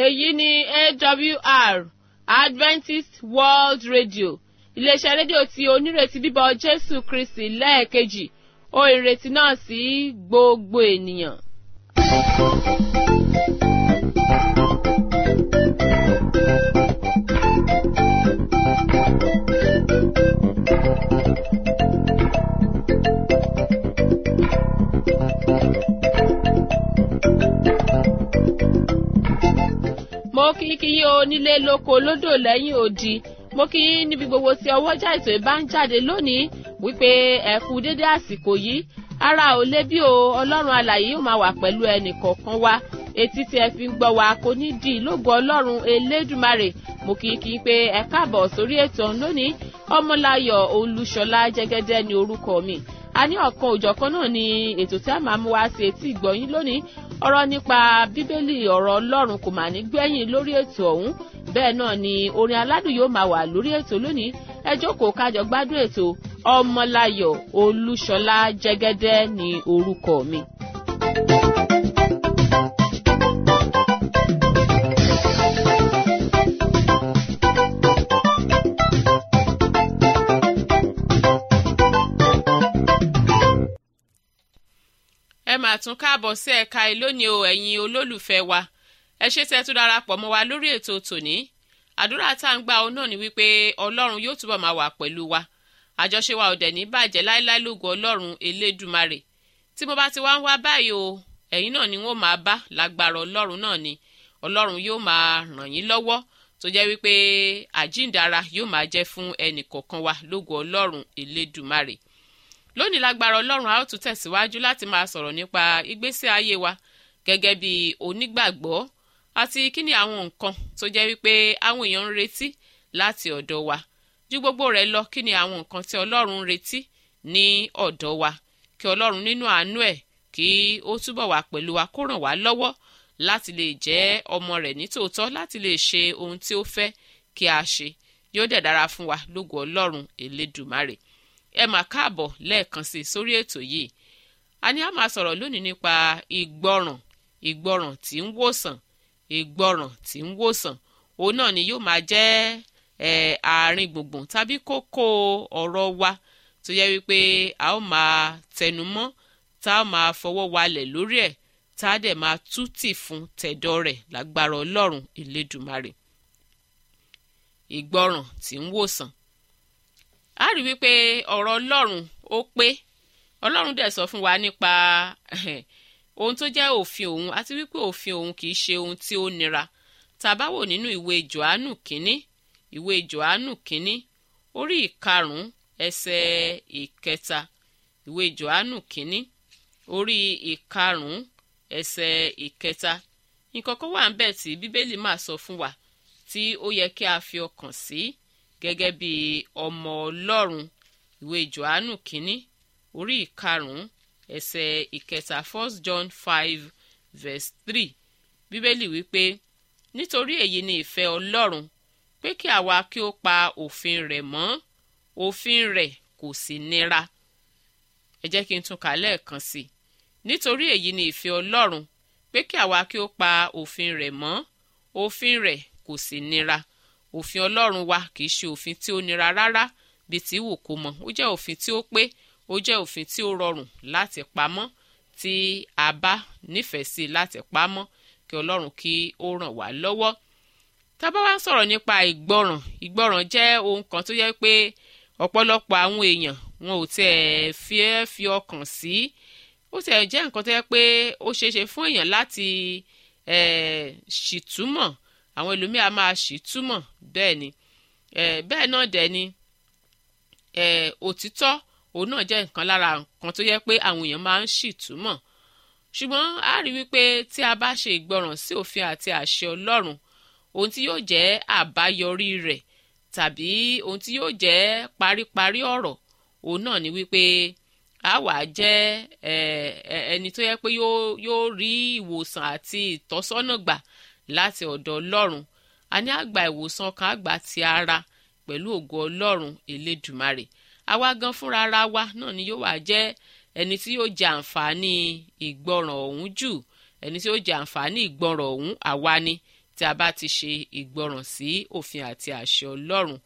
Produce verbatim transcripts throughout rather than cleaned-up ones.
èyí ni A W R Adventist World Radio, iléeṣẹ́ rédíò tí onírètí bíbọ̀ Jésù Kristi lẹ́ẹ̀kejì, ó ìrètí náà sí gbogbo ènìyàn. Mo kí kí yín onílé lóko lódò lẹ́yìn odi, mo kí yín níbi gbogbo tí ọwọ́jà ètò ìbá ń jáde lónìí wípé ẹ kú dédé àsìkò yìí. Ara ò lé bí o, Ọlọ́run alààyè yóò máa wà pẹ̀lú ẹnì kọ̀ọ̀kan wa. Etí tí ẹ fi ń gbọ́ wa kò ní di lógo Ọlọ́run Elédùmarè. Mo kí kí pé ẹ káàbọ̀ sórí ètò lónìí. Ọmọláyọ̀ Olúṣọlá Jẹ́gẹ́dẹ́ ni orúkọ mi. A ní ọ̀kan òjọ̀kan náà ni ètò tí a máa mú wá sí etí ìgbọ̀yín lónìí. Ọ̀rọ̀ nípa Bíbélì, ọ̀rọ̀ Ọlọ́run kò mà ní gbẹ̀yìn lórí ètò ọ̀hún. Bẹ́ẹ̀ náà ni orin aládùn yóò máa wà lórí ètò lónìí. Ẹ jókòó kájọ gbádùn ètò. Ọmọláyọ̀ Olúṣọlá Jẹ́gẹ́dẹ́ ni orúkọ mi. Ẹ máa tún káàbọ̀ sí ẹ̀ka ìlónìí o, ẹ̀yin olólùfẹ́ wa. Ẹ ṣé tẹ́ tún darapọ̀ mọ́ wa lórí ètò tòní. Àdúrà tá à ń gbà ọ náà ni wípé Ọlọ́run yóò túbọ̀ máa wà pẹ̀lú wa. Àjọṣe wa ò dẹ̀ ní bàjẹ́ láíláí lógo Ọlọ́run Elédùmarè. Tí mo bá ti wá ń wá báyìí o, ẹ̀yin náà ni wọ́n máa bá lágbára Ọlọ́run náà ni. Ọlọ́run yóò máa ràn yín lọ́wọ́ tó jẹ́ wípé àjíǹdára yóò máa jẹ́ fún ẹnì kọ̀ọ̀kan wa lógo Ọlọ́run Elédùmarè. Lónìí lágbára Ọlọ́run a ó tún tẹ̀síwájú láti máa sọ̀rọ̀ nípa ìgbésí ayé wa gẹ́gẹ́ bí onígbàgbọ́ àti kí ni àwọn nǹkan tó jẹ́ wípé àwọn èèyàn ń retí láti ọ̀dọ̀ wa. Ju gbogbo rẹ̀ lọ, kí ni àwọn nǹkan tí Ọlọ́run ń retí ní ọ̀dọ̀ wa, kí Ọlọ́run nínú àánú ẹ̀ kí ó túbọ̀ wà pẹ̀lú wa, kó ràn wá lọ́wọ́ láti lè jẹ́ ọmọ rẹ̀ nítòótọ́, láti lè ṣe ohun tí ó fẹ́ kí a ṣe. Yóò dẹ̀ dára fún wa lógo Ọlọ́run Elédùmarè. Ẹ máa káàbọ̀ lẹ́ẹ̀kan sí sórí ètò yìí. A ní a máa sọ̀rọ̀ lónìí nípa ìgbọràn, ìgbọràn tí ń wòsàn, ìgbọràn tí ń wòsàn. Òun náà ni yóò máa jẹ́ ẹ̀ àárín gbùngbùn tàbí kókó ọ̀rọ̀ wa tó yẹ wípé a ó máa tẹnumọ́, tá a máa fọwọ́ walẹ̀ lórí ẹ̀, tá a dẹ̀ máa tútì fún tẹ̀dọ̀ rẹ̀ lágbára Ọlọ́run Elédùmarè. Ìgbọràn tí ń wòsàn. A rí wípé ọ̀rọ̀ Ọlọ́run ó pé. Ọlọ́run dẹ̀ sọ fún wa nípa ohun tó jẹ́ òfin òun, àti wípé òfin òun kìí ṣe ohun tí ó nira. Tá bá wò nínú ìwé Jòhánù kínní, ìwé Jòhánù kínní, orí ìkarùn-ún ẹsẹ̀ ìkẹta. Ìwé Jòhánù kínní, orí ìkarùn-ún ẹsẹ̀ ìkẹta. Nǹkan kan wà ńbẹ̀ tí Bíbélì máa sọ fún wa tí ó yẹ kí a fi ọkàn sí gẹ́gẹ́ bí ọmọ Ọlọ́run. Ìwé Jòhánù kínní, orí ìkarùn-ún ẹsẹ̀ ìkẹta, First John five verse three. Bíbélì wípé nítorí èyí ni ìfẹ́ Ọlọ́run, pé kí àwa kí ó pa òfin rẹ̀ mọ́, òfin rẹ̀ kò sì nira. Ẹ jẹ́ kí n tún kà lẹ́ẹ̀kan sí i. Nítorí èyí ni ìfẹ́ Ọlọ́run, pé kí àwa kí ó pa òfin rẹ̀ mọ́, òfin rẹ̀ kò sì nira. Òfin Ọlọ́run wa kìí ṣe òfin tí ó nira rárá bí ti wù kó mọ. Ó jẹ́ òfin tí ó pé, ó jẹ́ òfin tí ó rọrùn láti pamọ́, tí a bá nífẹ̀ẹ́ sí láti pamọ́, kí Ọlọ́run kí ó ràn wá lọ́wọ́. Tá bá wá ń sọ̀rọ̀ nípa ìgbọràn, ìgbọràn jẹ́ ohun kan tó yẹ pé ọ̀pọ̀lọpọ̀ àwọn èèyàn wọn ò tiẹ̀ fi ẹ́ fi ọkàn sí. Ó tiẹ̀ jẹ́ nǹkan tó yẹ pé ó ṣeéṣe fún èèyàn láti ẹ̀ ṣìtúmọ̀. Àwọn ẹlòmíà máa ṣìtúmọ̀, bẹ́ẹ̀ ni. Ẹ̀ bẹ́ẹ̀ náà dẹ̀ ni ẹ̀ òtítọ́, òun náà jẹ́ nǹkan lára nǹkan tó yẹ pé àwọn èèyàn máa ń ṣìtúmọ̀. Ṣùgbọ́n a rí wípé tí a bá ṣe ìgbọràn sí òfin àti àṣẹ Ọlọ́run, ohun tí yóò jẹ́ àbáyọrí rẹ̀ tàbí ohun tí yóò jẹ́ paríparí ọ̀rọ̀, òun náà ni wípé a wà jẹ́ ẹni tó yẹ pé yóò rí ìwòsàn àti ìtọ́sọ́nà gbà láti ọ̀dọ̀ Ọlọ́run. A ní àgbà ìwòsàn kan, àgbà ti ara pẹ̀lú ògo Ọlọ́run Elédùmarè. Àwa gan fúnra ara wa náà ni yóò wá jẹ́ ẹni tí yóò jẹ àǹfààní ìgbọràn ọ̀hún jù. Ẹni tí yóò jẹ àǹfààní ìgbọràn ọ̀hún àwa ni, tí a bá ti ṣe ìgbọràn sí òfin àti àṣẹ Ọlọ́run.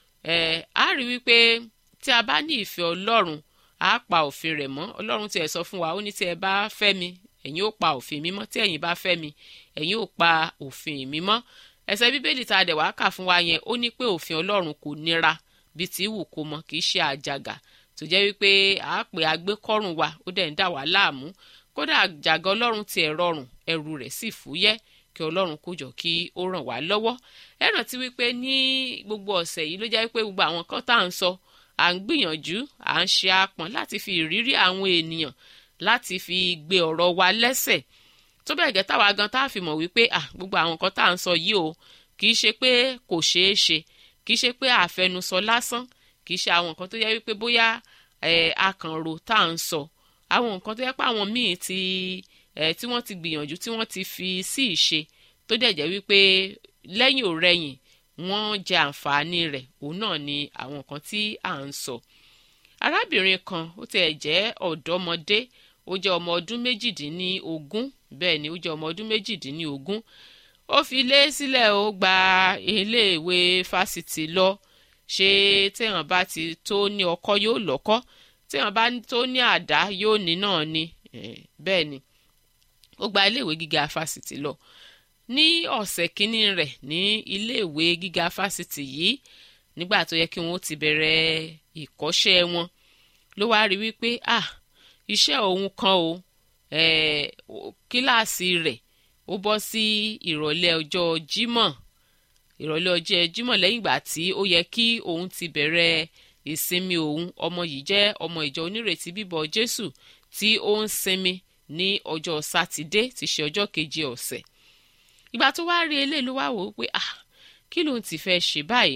ẹ á rí wípé tí a bá ní ìfẹ́ Ọlọ́run á pa òfin rẹ̀ mọ́. Ọlọ́run tiẹ̀ sọ fún wa, ó ní tí ẹ bá fẹ́ mi ẹ̀yin ó pa òfin mi mọ́, tí ẹ̀yin bá fẹ́ mi ẹ̀yin ó pa òfin mi mọ́. ẹsẹ̀ bíbélì tá a dẹ̀ wá kà fún wa yẹn ó ní pé òfin Ọlọ́run kò nira bí ti wù kó mọ, kì í ṣe àjàgà tó jẹ́ wípé a pè agbékọ́rùn wa ó dẹ̀ ń dà wá láàmú. kódà àjàgà Ọlọ́run tiẹ̀ rọrùn ẹrù rẹ̀ sì fúyẹ́. kí Ọlọ́run kó jọ kí ó ràn wá lọ́wọ́. ẹ rántí wípé ní gbogbo ọ̀sẹ̀ yìí ló jẹ́ wípé gbogbo àwọn kan tá à ń sọ à ń gbìyànjú à ń ṣe apọ̀n láti fi ìrírí àwọn ènìyàn láti fi gbé ọ̀rọ̀ wa lẹ́sẹ̀ tó bẹ́ẹ̀ gẹ́ táwa gan tá a fi mọ̀ wípé à gbogbo àwọn kan tá à ń sọ yìí o kì í ṣe pé kò ṣeé ṣe, kì í ṣe pé àfẹnusọ lásán, kì í ṣe àwọn nǹkan tó yẹ wípé bóyá ẹ̀ akànrò tá à ń sọ, àwọn nǹkan tó yẹ pé àwọn míì ti ẹ̀ tí wọ́n ti gbìyànjú tí wọ́n ti fi sí ìṣe tó dẹ̀ jẹ́ wípé lẹ́yìn ò rẹ̀yìn wọ́n jẹ àǹfààní rẹ̀. òun náà ni àwọn nǹkan tí à ń sọ. arábìnrin kan ó tiẹ̀ jẹ́ ọ̀dọ́mọdé, ó jẹ́ ọmọ ọdún méjìdínlógún, bẹ́ẹ̀ ni ó jẹ́ ọmọ ọdún méjìdínlógún. ó fi ilé sílẹ̀ ó gba iléèwé fásitì lọ. ṣé téèyàn bá ti tó ní ọkọ yóò lọ́kọ, téèyàn bá tó ní àdá yóò ní náà ni. bẹ́ẹ̀ ni ó gba iléèwé gíga fásitì lọ. ní ọ̀sẹ̀ kínní rẹ̀ ní iléèwé gíga fásitì yìí nígbà tó yẹ kí wọ́n ti bẹ̀rẹ̀ ìkọ́ṣẹ́ wọn ló wá rí wípé ah iṣẹ́ òun kan o eh, kíláàsì rẹ̀ ó bọ́ sí ìrọ̀lẹ́ ọjọ́ Jímọ̀ ìrọ̀lẹ́ ọjọ́ Jímọ̀ lẹ́yìn ìgbà tí ó yẹ kí òun ti bẹ̀rẹ̀ ìsinmi òun. ọmọ yìí jẹ́ ọmọ ìjọ onírètí bíbọ̀ Jésù tí ó ń sinmi ní ọjọ́ Sátidé tí ṣe ọjọ́ keje ọ̀sẹ̀. ìgbà tó wá rí eléyìí ló wá wò ó pé ah kí ló ń ti fẹ́ ṣe báyìí.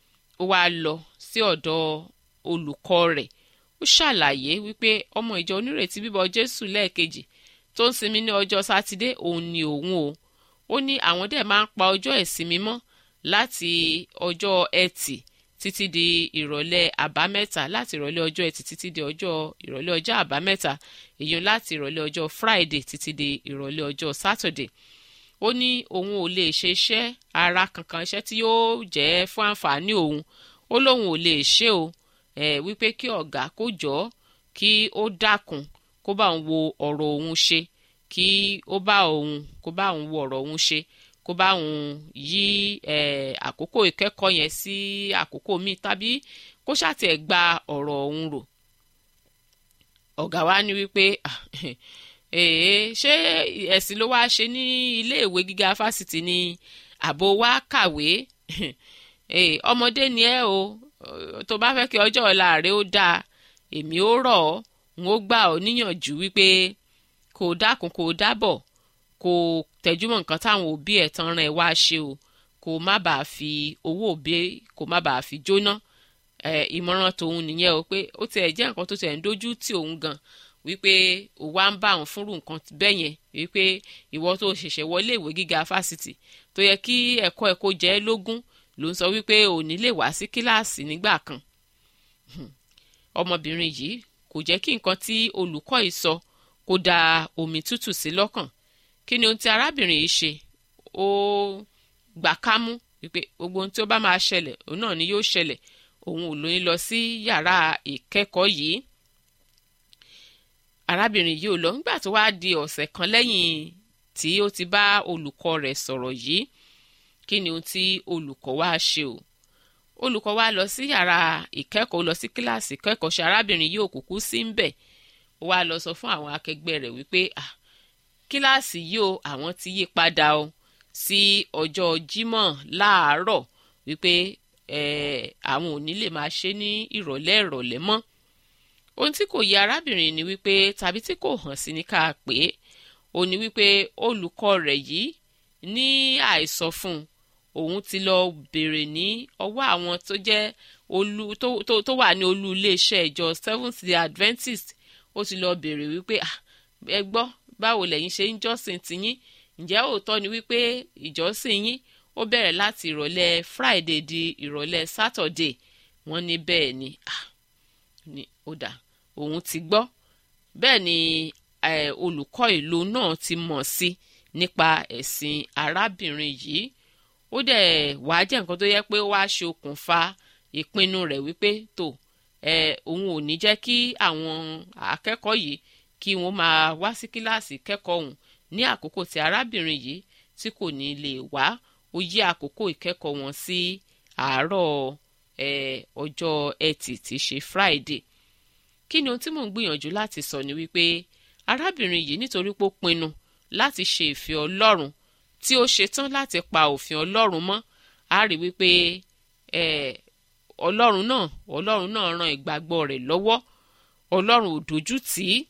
ó wá lọ sí ọ̀dọ̀ olùkọ́ rẹ̀, ó ṣàlàyé wípé ọmọ ìjọ onírètí bíbọ̀ Jésù lẹ́ẹ̀kejì tó ń sinmi ní ọjọ́ Sátidé òun ni òun o. ó ní àwọn dẹ̀ máa ń pa ọjọ́ ìsinmi mọ́ láti ọjọ́ Ẹtì títí di ìrọ̀lẹ́ àbámẹ́ta, láti ìrọ̀lẹ́ ọjọ́ Ẹtì títí di ọjọ́ ìrọ̀lẹ́ ọjọ́ àbámẹ́ta, èyí láti ìrọ̀lẹ́ ọjọ́ Friday títí di ìrọ̀lẹ́ ọjọ́ Saturday. ó ní òun ò lè ṣe iṣẹ́ ara kankan, iṣẹ́ tí yóò jẹ́ fún àǹfààní òun. ó lóun ò lè ṣe o ẹ̀ wípé kí ọ̀gá kó jọ kí ó dákun kó bá òun wo ọ̀rọ̀ òun ṣe, kí ó bá òun kó bá òun wo ọ̀rọ̀ òun ṣe, kó bá òun yí ẹ̀ àkókò ìkẹ́kọ̀ọ́ yẹn sí àkókò míì tàbí kó ṣàtẹ̀ gba ọ̀rọ̀ òun rò. ọ̀gá wa ní wípé èè ṣé ẹ̀sìn ló wá ṣe ní iléèwé gíga fásitì ni àbò wa kàwé ọmọdé ni ẹ o tó bá fẹ́ kí ọjọ́ ọ̀la rẹ ó dáa èmi ó rọ̀ ọ́ n ó gbà ọ́ níyànjú wípé kò dákun kò dábọ̀ kò tẹjúmọ́ nǹkan táwọn òbí ẹ̀ tán rán ẹ wá ṣe o, kò má bàa fi owó òbí kò má bàa fi jóná. ìmọ̀ràn tòun nìyẹn o pé ó tiẹ̀ jẹ́ nǹkan tó tiẹ̀ ń dojú tì òun gan wípé ó wá ń bá òun fúnrú nǹkan bẹ́ẹ̀ yẹn wípé ìwọ tó ṣẹ̀ṣẹ̀ wọlé ìwé gíga fásitì tó yẹ kí ẹ̀kọ́ ẹ̀ kó jẹ́ lógún ló ń sọ wípé ò ní lè wá sí kíláàsì nígbà kan. ọmọbìnrin yìí kò jẹ́ kí nǹkan tí olùkọ́ yìí sọ kó da omi tútù sí lọ́kàn. kí ni ohun tí arábìnrin yìí ṣe? ó gbà kámú wípé gbogbo ohun tí ó bá máa ṣẹlẹ̀ òun náà ni yóò ṣẹlẹ̀, òun ò lóyún lọ sí yàrá ìkẹ́kọ̀ọ́ yìí. arábìnrin yìí ò lọ. nígbà tó wá di ọ̀sẹ̀ kan lẹ́yìn tí ó ti bá olùkọ́ rẹ̀ sọ̀rọ̀ yìí, kí ni ohun tí olùkọ́ wá ṣe o? olùkọ́ wá lọ sí yàrá ìkẹ́kọ̀ọ́, lọ sí kíláàsì ìkẹ́kọ̀ọ́ ṣe arábìnrin yìí ò kúkú sí ń bẹ̀. ó wá lọ sọ fún àwọn akẹgbẹ́ rẹ̀ wípé ah kíláàsì yìí o àwọn ti yí padà o sí ọjọ́ Jímọ̀ láàárọ̀ wípé àwọn ò ní lè máa ṣe ní ìrọ̀lẹ́ ìrọ̀lẹ́ mọ́. ohun tí kò yẹ arábìnrin ni wípé tàbí tí kò hàn sí ní ká pé ó ní wípé olùkọ́ rẹ̀ yìí ní àìsọ fún un òun ti lọ bèrè ní ọwọ́ àwọn tó jẹ́ olú tó, tó, tó wà ní olú iléeṣẹ́ ìjọ Seventh Day Adventist. ó ti lọ bèrè wípé ẹ gbọ́ báwo lẹ̀yin ṣe ń jọ́sìn tiyín, ǹjẹ́ òótọ́ ni wípé ìjọ́sìn yín ó bẹ̀rẹ̀ láti ìrọ̀lẹ́ Friday di ìrọ̀lẹ́ Saturday? wọ́n ní bẹ́ẹ̀ ni. ah ni ó dà òun ti gbọ́. bẹ́ẹ̀ ni olùkọ́ ìlú náà ti mọ̀ sí nípa ẹ̀sìn arábìnrin yìí ó dẹ̀ wá jẹ́ nǹkan tó yẹ pé ó wá ṣe okùnfà ìpinnu rẹ̀ wípé tó ẹ òun ò ní jẹ́ kí àwọn akẹ́kọ̀ọ́ yìí kí wọ́n máa wá sí kíláàsì kẹ́kọ̀ọ́ òun ní àkókò tí arábìnrin yìí tí kò ní lè wá ó yí àkókò ìkẹ́kọ̀ọ́ wọn sí àárọ̀ ẹ ọjọ́ ẹtì tí í ṣe Friday. Kí ni ohun tí mò ń gbìyànjú láti sọ ni wípé arábìnrin yìí nítorí pé ó pinnu láti ṣe ìfẹ́ Ọlọ́run tí ó ṣetán láti pa òfin Ọlọ́run mọ́ á rí wípé ẹ Ọlọ́run náà Ọlọ́run náà ran ìgbàgbọ́ rẹ̀ lọ́wọ́ Ọlọ́run ò dojú tì í.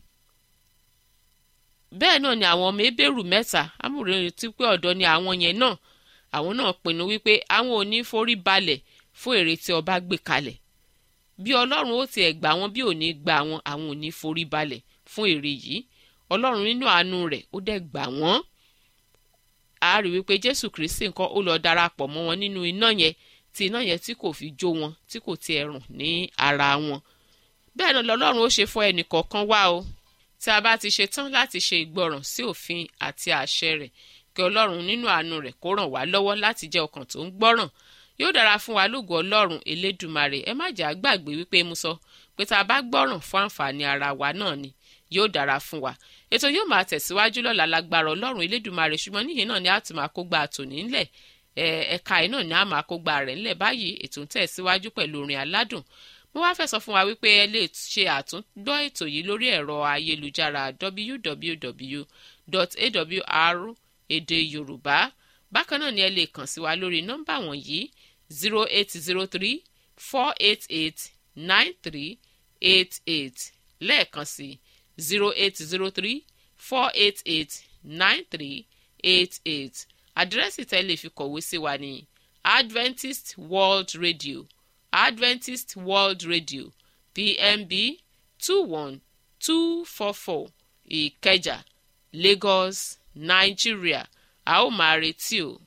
Bẹ́ẹ̀ náà ni àwọn ọmọ Hébérù mẹ́ta amúretí pé ọ̀dọ́ ni àwọn yẹn náà àwọn náà pinnu wípé àwọn ò ní forí balẹ̀ fún èrè tí ọba gbé kalẹ̀ bí Ọlọ́run ó tiẹ̀ gbà wọ́n bí ò ní gbà wọ́n àwọn ò ní forí balẹ̀ fún èrè yìí Ọlọ́run nínú àánú rẹ̀ ó dẹ̀ gbà wọ́n. A rí wípé Jésù Kristi nǹkan ó lọ darapọ̀ mọ́ wọn nínú iná yẹn tí iná yẹn tí kò fi jó wọn tí kò tiẹ̀ rùn ní ara wọn. Bẹ́ẹ̀ náà lọ́lọ́run ó ṣe fún ẹnì kọ̀ọ̀kan wá o tí a bá ti ṣe tán láti ṣe ìgbọràn sí òfin àti àṣẹ rẹ̀ kí Ọlọ́run nínú àánú rẹ̀ kó ràn wá lọ́wọ́ láti jẹ́ ọkàn tó ń gbọ́ràn yóò dára fún wa lógo Ọlọ́run Elédùmarè. Ẹ má jà gbàgbé wípé mo sọ pé tá a bá gbọ́ràn fún àǹfààní ara wa náà ni yóò dára fún wa. Ètò yóò máa tẹ̀síwájú lọ́la lágbára Ọlọ́run Elédùmarè ṣùgbọ́n níyìn náà ni a ti máa kó gba àtòní ńlẹ̀ ẹ̀ka ẹ̀ náà ni a máa kó gba rẹ̀ ńlẹ̀ báyìí ètò ń tẹ̀síwájú pẹ̀lú orin aládùn. Mo wá fẹ́ sọ fún wa wípé ẹ lè ṣe àtúngbọ́ ètò yìí lórí ẹ̀rọ ayélujára w w w dot a w r èdè Yorùbá. Bákan náà ni ẹ lè kàn sí wa lórí nọ́mbà wọ̀nyí zero eight zero three four eight eight nine three eight eight lẹ́ẹ̀kan sí zero eight zero three four eight eight nine three eight eight. Àdírẹ́sì tẹ́ lè fi kọ̀wé sí wa ní Adventist World Radio Adventist World Radio P M B two one two four four Ìkẹjà Lagos Nigeria. A ó máa retí o.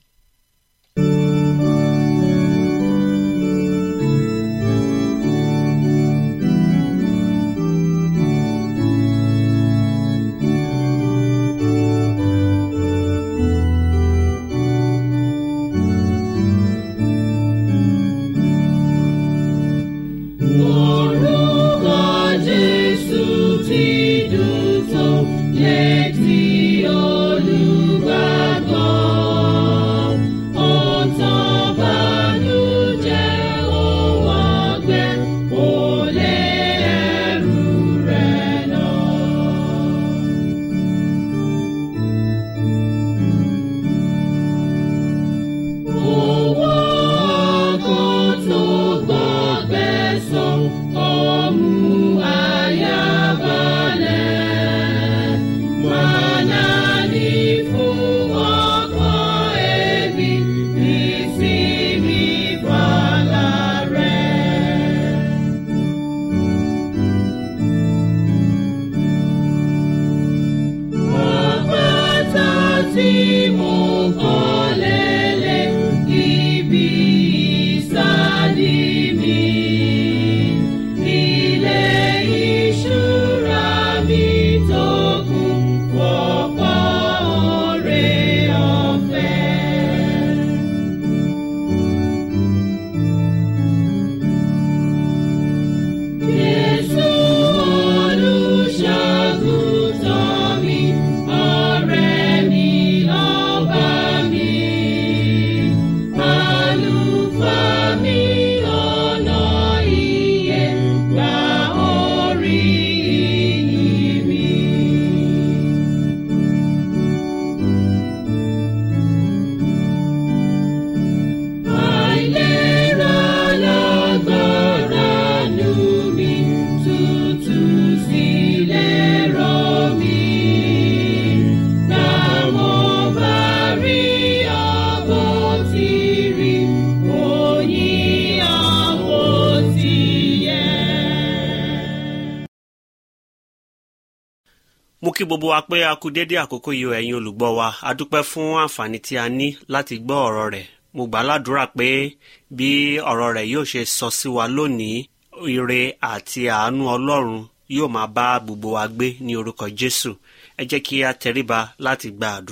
Mo kí gbogbo wa pé a kú dédé àkókò yìí ẹ̀yin olùgbọ́ wa a dúpẹ́ fún àǹfààní tí a ní láti gbọ́ ọ̀rọ̀ rẹ̀. Mo gbà ládùúrà pé bí ọ̀rọ̀ rẹ̀ yóò ṣe sọ sí wa lónìí ire àti àánú Ọlọ́run yóò máa bá gbogbo wa gbé ní orúkọ Jésù. Ẹ jẹ́ kí a tẹríba láti gba àdúrà.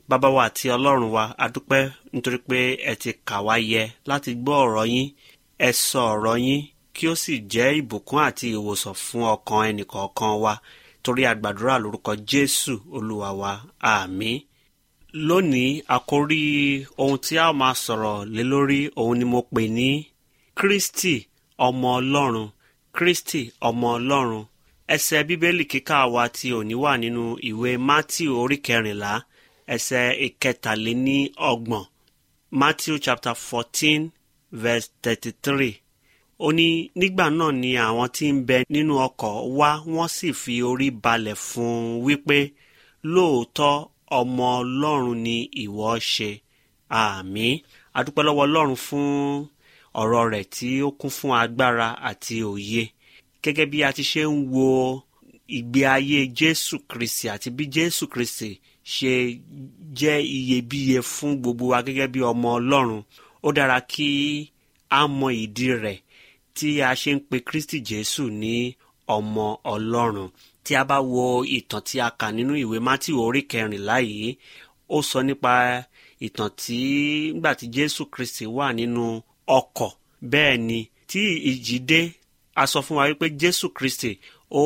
bàbá wa àti ọlọ́run wa a dúpẹ́ nítorí pé ẹ ti kà wá yẹ láti gbọ́ ọ̀rọ̀ yín. Ẹ sọ ọ̀rọ̀ yín kí ó sì jẹ́ ìbùkún àti ìwòsàn fún ọkàn ẹnìkọ̀ọ̀kan wa, torí a gbàdúrà lórúkọ Jésù olúwa wa, àmín. Lónìí àkórí ohun tí a máa sọ̀rọ̀ lé lórí òun ni mo pè ní Kristi ọmọ Ọlọ́run. Kristi ọmọ Ọlọ́run. Ẹsẹ̀ bíbélì kíkà wa tí òní wà nínú ìwé Mátíù orí kẹrìnlá ẹsẹ̀ ìkẹtàléní ọgbọ̀n. Matthew chapter fourteen verse thirty-three. Ó ní nígbà náà ni àwọn tí ń bẹ nínú ọkọ̀ wá, wọ́n sì fi orí balẹ̀ fún un wípé lóòótọ́ ọmọ Ọlọ́run ni ìwọ ṣe. Àmín. A dúpẹ́ lọ́wọ́ Ọlọ́run fún ọ̀rọ̀ rẹ̀ tí ó kún fún agbára àti òye. Gẹ́gẹ́ bí a ti ṣe ń wo ìgbé ayé Jésù Kristi àti bí Jésù Kristi ṣe jẹ́ iyebíye fún gbogbo wa gẹ́gẹ́ bí ọmọ Ọlọ́run, ó dára kí a mọ ìdí rẹ̀ tí a ṣe ń pe Kristi Jésù ní ọmọ Ọlọ́run. Tí a bá wo ìtàn tí a kà nínú ìwé Mátíù orí kẹrìnlá yìí, ó sọ nípa ìtàn tí nígbà tí Jésù Kristi wà nínú ọkọ̀. Bẹ́ẹ̀ ni tí ìjì dé, a sọ fún wa wípé Jésù Kristi ó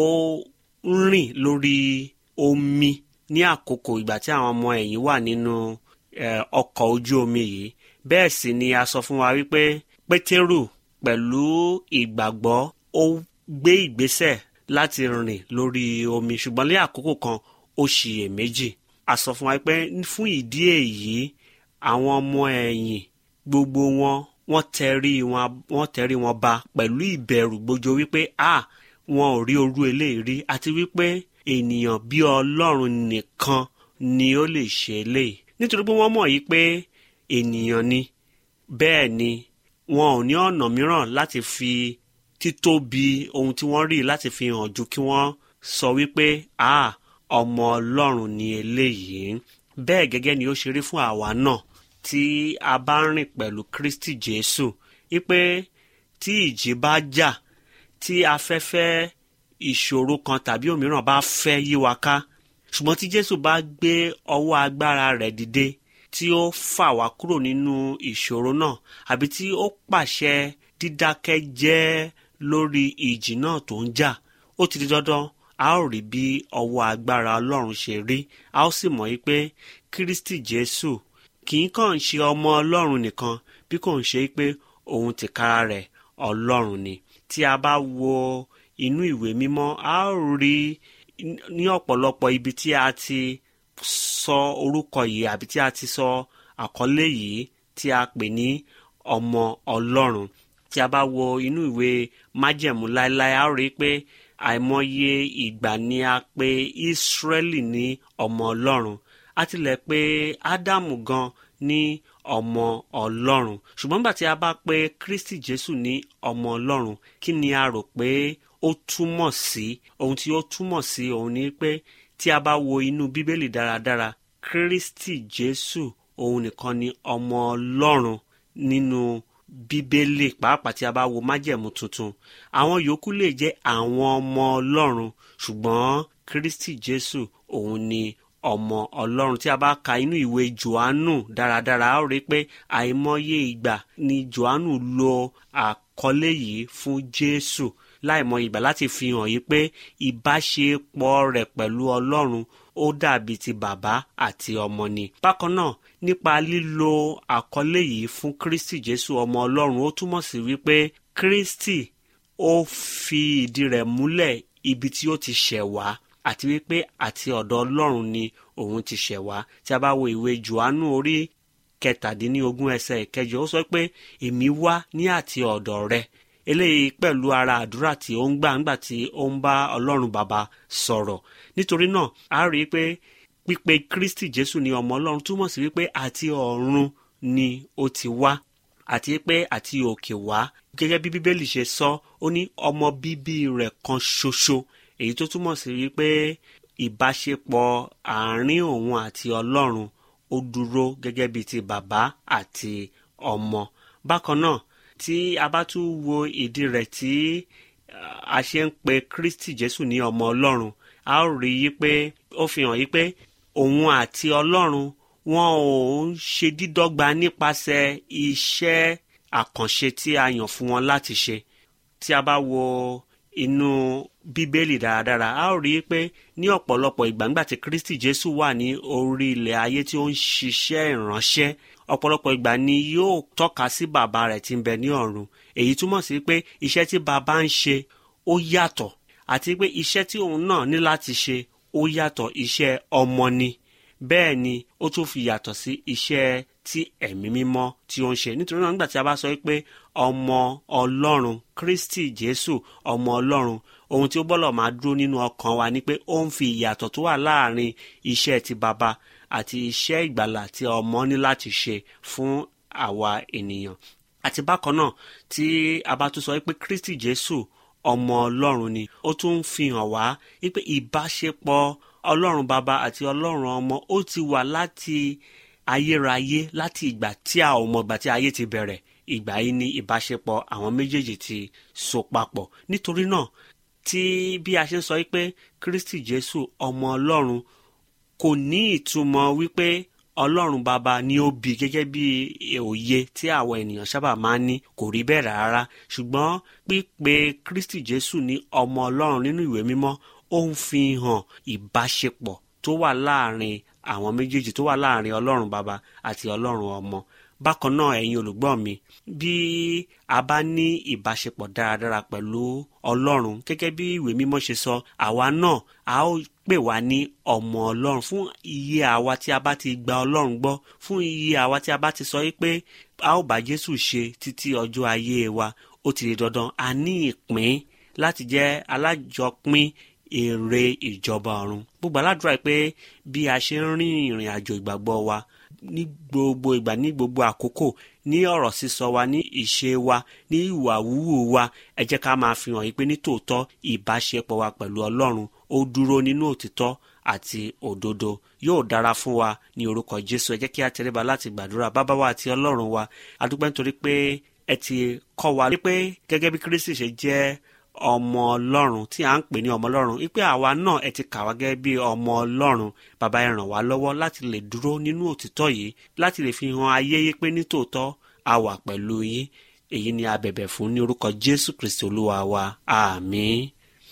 rìn lórí omi ní àkókò ìgbà tí àwọn ọmọ ẹ̀yìn wà nínú eh, ọkọ̀ ojú omi yìí. Bẹ́ẹ̀ sì ni a sọ fún wa wípé Pétérù pẹ̀lú ìgbàgbọ́ ó gbé ìgbésẹ̀ láti rìn lórí omi, ṣùgbọ́n ní àkókò kan ó ṣiyèméjì. A sọ fún wa pé fún ìdí èyí àwọn ọmọ ẹ̀yìn gbogbo wọn wọ́n tẹrí wọn wọ́n tẹrí wọn ba pẹ̀lú ìbẹ̀rù gbójo wípé a wọn ò rí orú eléyìí rí, àti wípé ènìyàn bí Ọlọ́run nìkan ni ó lè ṣe eléyìí. Nítorí pé wọ́n mọ̀ yìí pé ènìyàn ni, bẹ́ẹ̀ ni wọn ò ní ọ̀nà mìíràn láti fi títóbi ohun tí wọ́n rí láti fi hàn ju kí wọ́n sọ wípé a ọmọ Ọlọ́run ni eléyìí. Bẹ́ẹ̀ gẹ́gẹ́ ni ó ṣe rí fún àwa náà tí a bá rìn pẹ̀lú Kristi Jésù, wípé tí ìjì bá jà, tí afẹ́fẹ́ ìṣòro kan tàbí òmíràn bá fẹ́ yí wa ká, ṣùgbọ́n tí Jésù bá gbé ọwọ́ agbára rẹ̀ dìde tí ó fà wá kúrò nínú ìṣòro náà, àbí tí ó pàṣẹ dídákẹ́ jẹ́ lórí ìjì náà tó ń jà, ó ti di dandan a ó rí bí ọwọ́ agbára Ọlọ́run ṣe rí. A ó sì mọ̀ wípé Kristi Jésù kì í kàn ṣe ọmọ Ọlọ́run nìkan, bí kò ń ṣe pé òun tìkára rẹ̀ Ọlọ́run ni. Tí a bá wo inú ìwé mímọ́, a ó rí ní ọ̀pọ̀lọpọ̀ ibi tí a ti sọ orúkọ yìí àbí tí a ti sọ àkọlé yìí tí a pè ní ọmọ Ọlọ́run. Tí a bá wo inú ìwé májẹ̀mú láéláé, a ó rí pé àìmọye ìgbà ni a pè Ísírẹ́lì ní ọmọ Ọlọ́run. A tilẹ̀ pè Ádámù gan ní ọmọ Ọlọ́run. Ṣùgbọ́n nígbà tí a bá pè Kristi Jésù ní ọmọ Ọlọ́run, kí ni a rò pé ó túmọ̀ sí? Ohun tí ó túmọ̀ sí òun ni pé tí a bá wo inú Bíbélì dáradára, Kristi Jésù òun nìkan ni ọmọ Ọlọ́run nínú Bíbélì. Pàápàá tí a bá wo májẹ̀mú tuntun, àwọn yòókù lè jẹ́ àwọn ọmọ Ọlọ́run, ṣùgbọ́n Kristi Jésù òun ni ọmọ Ọlọ́run. Tí a bá ka inú ìwé Jòhánù dáradára, a ó rí pé àìmọye ìgbà ni Jòhánù lo àkọlé yìí fún Jésù, láìmọye ìgbà láti fi hàn yìí pé ìbáṣepọ̀ rẹ̀ pẹ̀lú Ọlọ́run ó dàbí ti bàbá àti ọmọ ni. Bákan náà, nípa lílo àkọlé yìí fún Kristi Jésù ọmọ Ọlọ́run, ó túmọ̀ sí wípé Kristi ó fi ìdí rẹ̀ múlẹ̀ ibi tí ó ti ṣẹ̀ wá, àti wípé àti ọ̀dọ̀ Ọlọ́run ni òun ti ṣẹ̀ wá. Tí a bá wo ìwé Jòhánù orí kẹtàdínlógún ẹsẹ̀ ìkẹjọ, ó sọ pé èmi wá ní àti ọ̀dọ̀ rẹ. Eléyìí pẹ̀lú ara àdúrà tí ó ń gbà ńgbà tí ó ń bá Ọlọ́run bàbá sọ̀rọ̀. Nítorí náà, a rí i pé pípe Kristi Jésù ní ọmọ Ọlọ́run túmọ̀ sí wípé àti ọ̀run ni ó ti wá, àti pé àti òkè wá. Gẹ́gẹ́ bí Bíbélì ṣe sọ, ó ní ọmọ bíbí rẹ̀ kan ṣoṣo, èyí tó túmọ̀ sí wípé ìbáṣepọ̀ àárín òun àti Ọlọ́run ó dúró gẹ́gẹ́ bí ti bàbá àti ọmọ. Bákan náà, tí a bá tún wo ìdí rẹ̀ tí a ṣe ń pe Kristi Jésù ní ọmọ Ọlọ́run, a ó rí i pé ó fi hàn yí pé òun àti Ọlọ́run wọn ò ń ṣe dídọ́gba nípasẹ̀ iṣẹ́ àkànṣe tí a yàn fún wọn láti ṣe. Tí a bá wo inú bíbélì dáradára, a ó rí i pé ní ọ̀pọ̀lọpọ̀ ìgbà ńgbà tí Kristi Jésù wà ní orí ilẹ̀ ayé tí ó ń ṣiṣẹ́ ìránṣẹ́, ọ̀pọ̀lọpọ̀ ìgbà ni yóò tọ́ka sí bàbá rẹ̀ tí ń bẹ ní ọ̀run. Èyí túmọ̀ sí pé iṣẹ́ tí bàbá ń ṣe ó yàtọ̀, àti pé iṣẹ́ tí òun náà ní láti ṣe ó yàtọ̀, iṣẹ́ ọmọ ni. Bẹ́ẹ̀ ni ó tún fi yàtọ̀ sí iṣẹ́ tí ẹ̀mí mímọ́ tí ó ń ṣe. Nítorí náà nígbà tí a bá sọ pé ọmọ Ọlọ́run, Kristi Jésù ọmọ Ọlọ́run, ohun tí ó gbọ́dọ̀ máa dúró nínú ọkàn wa ni pé ó ń fi ìyàtọ̀ tó wà láàrin iṣẹ́ ti bàbá àti iṣẹ́ ìgbàlà tí ọmọ ní láti ṣe fún àwa ènìyàn. Àti bákan náà tí a bá tún sọ pé Kristi Jésù ọmọ Ọlọ́run ni, ó tún ń fi hàn wá wípé ìbáṣepọ̀ Ọlọ́run bàbá àti Ọlọ́run ọmọ ó ti wà láti ayérayé, láti ìgbà tí a ò mọ̀ ìgbà tí ayé ti bẹ̀rẹ̀. Ìgbà yìí ni ìbáṣepọ̀ àwọn méjèèjì ti so papọ̀. Nítorí náà tí bí a ṣe ń sọ wípé Kristi Jésù ọmọ Ọlọ́run kò ní ìtumọ̀ wípé Ọlọ́run bàbá ni ó bí gẹ́gẹ́ bí òye tí àwọn ènìyàn sábà máa ń ní. Kò rí bẹ́ẹ̀ rárá. Ṣùgbọ́n pípe Kristi Jésù ní ọmọ Ọlọ́run nínú ìwé mímọ́ ó ń fi hàn ìbáṣepọ̀ tó wà láàrin àwọn méjèèjì, tó wà láàrin Ọlọ́run bàbá àti Ọlọ́run ọmọ. Bákan náà ẹ̀yin olùgbọ́ mi, bí a bá ní ìbáṣepọ̀ dáradára pẹ̀lú Ọlọ́run gẹ́gẹ́ bí ìwé mímọ́ ṣe sọ, àwa náà a ó pè wá ní ọmọ Ọlọ́run fún iye àwa tí a bá ti gba Ọlọ́run gbọ́, fún iye àwa tí a bá ti sọ wípé a ó bá Jésù ṣe títí ọjọ́ ayé wa. Ó ti di dandan a ní ìpín láti jẹ́ alájọpín èrè ìjọba ọ̀run. Gbogbo aládùúrà pé bí a ṣe ń rin ìrìn àjò ìgbàgbọ́ wa ní gbogbo ìgbà, ní gbogbo àkókò, ní ọ̀rọ̀ sísọ wa, ní ìṣe wa, ní ìwà wúwò wa, ẹ jẹ́ ká máa fi hàn yí pé ní tòótọ́ ìbáṣepọ̀ wa pẹ̀lú Ọlọ́run ó dúró nínú òtítọ́ àti òdodo. Yóò dára fún wa ní orúkọ Jésù. Ẹ jẹ́ kí a tẹríba láti gbàdúrà. Bàbá wa àti Ọlọ́run wa, a dúpẹ́ nítorí pé ẹ ti kọ́ wa wípé gẹ́gẹ́ bí Kristi ṣe jẹ́ ọmọ Ọlọ́run tí a ń pè ní ọmọ Ọlọ́run, wípé àwa náà ẹ ti kà wá gẹ́gẹ́ bí ọmọ Ọlọ́run. Bàbá ẹ ràn wá lọ́wọ́ láti lè dúró nínú òtítọ́ yìí, láti lè fi hàn ayé yé pé ní tòótọ́ a wà pẹ̀lú yín. Èyí ni a bẹ̀bẹ̀ fún ní orúkọ Jésù Kristi Olúwa wa. Àmín.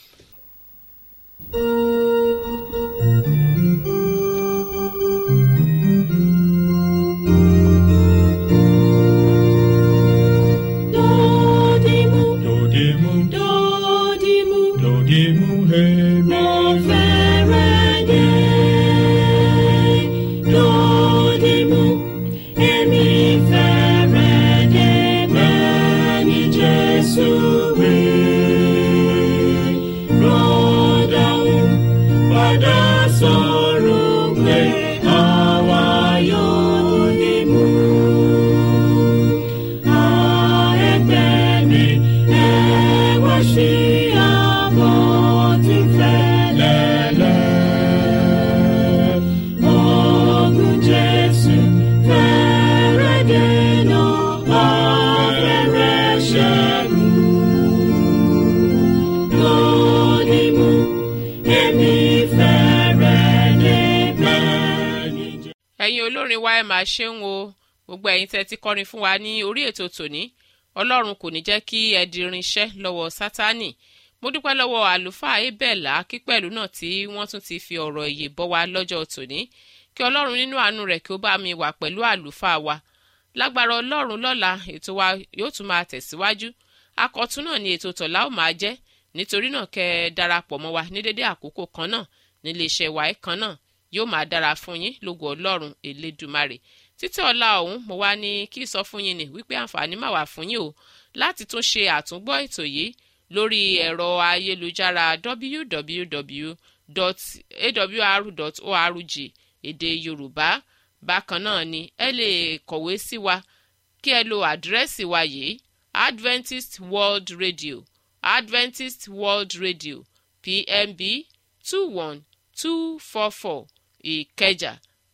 Ẹ̀yin olórin wa ẹ máa ṣeun o, gbogbo ẹ̀yin tẹ́ ti kọrin fún wa ní orí ètò tòní. Ọlọ́run kò ní jẹ́ kí ẹ di irinṣẹ́ lọ́wọ́ Sátánì. Mo dúpẹ́ lọ́wọ́ àlùfáà Abẹ́là kí pẹ̀lú náà tí wọ́n tún ti fi ọ̀rọ̀ ìyè bọ́ wa lọ́jọ́ tòní. Kí Ọlọ́run nínú àánú rẹ̀ kí ó bá mi wà pẹ̀lú àlùfáà wa. Lágbára Ọlọ́run lọ́la ètò wa yóò tún máa tẹ̀síwájú. Àkọ́tún náà ni ètò tọ̀la ó máa jẹ́. Nítorí náà kẹ́ darapọ̀ mọ́ wa ní dédé àkókò kan náà nílé iṣẹ́ wa kan náà. Yóò máa dára fún yín lógo Ọlọ́run Elédùmarè. Títí ọ̀la ọ̀hún mo wá ní kí sọ fún yín ní wípé àǹfààní máa wà fún yín o láti tún ṣe àtúngbọ́ ètò yìí lórí ẹ̀rọ ayélujára w w w dot a w r dot org èdè Yorùbá. Bákan náà ni ẹ lè kọ̀wé sí wa kí ẹ lo àdírẹ́sì wa yìí: Adventist World Radio, Adventist World Radio, P M B two one two four four Ìkẹjà,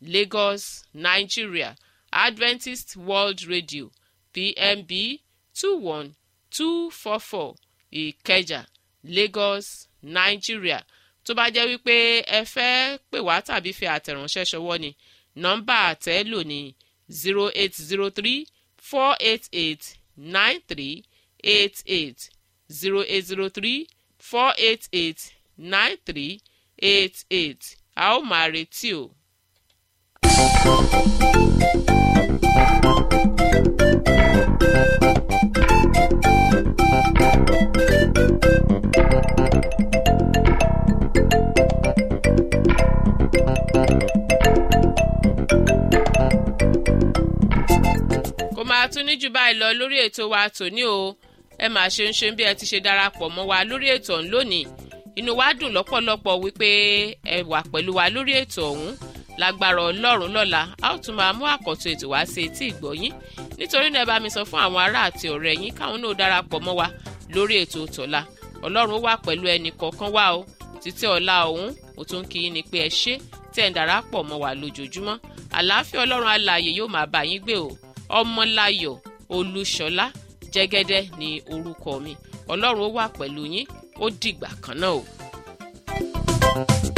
Lagos, Nigeria. Adventist World Radio, P M B two one two four four Ìkẹjà, Lagos, Nigeria. Tó bá jẹ́ wípé ẹ fẹ́ pè wá tàbí fi àtẹ̀ránṣẹ́ ṣọwọ́ ni nọ́mbà àtẹ́lò ní zero eight zero three four eight eight nine three eight eight zero eight zero three four eight eight nine three eight eight a ó máa retí o. kò máa tún ní jù báyìí lọ lórí ètò wa tòní o ẹ máa ṣe ń ṣe bí ẹ ti ṣe darapọ̀ mọ́ wa lórí ètò ọ̀hún lónìí inú wa dùn lọ́pọ̀lọpọ̀ wípé ẹ wà pẹ̀lú wa lórí ètò ọ̀hún lágbára ọlọ́run lọ́la a ó tún máa mú àkọ́tún ètò wá sí etí ìgbọ́yín nítorí náà ẹ bá mi sọ fún àwọn ará àti ọ̀rẹ́ yín káwọn náà darapọ̀ mọ́ wa lórí ètò tọ̀la ọlọ́run wà pẹ̀lú ẹnì kọ̀ọ̀kan wa o títí ọ̀la ọ̀hún mo tún kí yín ni pé ẹ ṣé tẹ́ ń darapọ̀ mọ́ wa lójoojúmọ́ àlàáfíà ọlọ́run alààyè yóò máa bá yín gbé o ọmọláyọ̀ olúṣọlá jẹ́gẹ́dẹ́ ni orúkọ mi ọlọ́run ó wà pẹ̀lú yín ó dìgbà kan náà o.